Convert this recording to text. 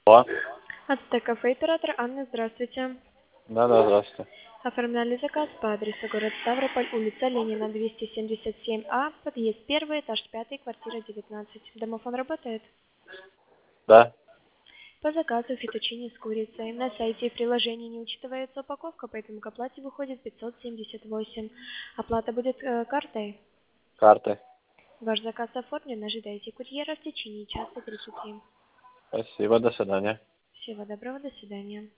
Алло. Ацтек-кафе, оператор Анна, здравствуйте. Да, здравствуйте. Оформляли заказ по адресу город Ставрополь, улица Ленина, 277А, подъезд 1, этаж 5, квартира 19. Домофон работает? Да. По заказу фетучини с курицей. На сайте и в приложении не учитывается упаковка, поэтому к оплате выходит 578. Оплата будет картой. Карты. Ваш заказ оформлен, ожидайте курьера в течение часа 30. Спасибо, до свидания. Всего доброго, до свидания.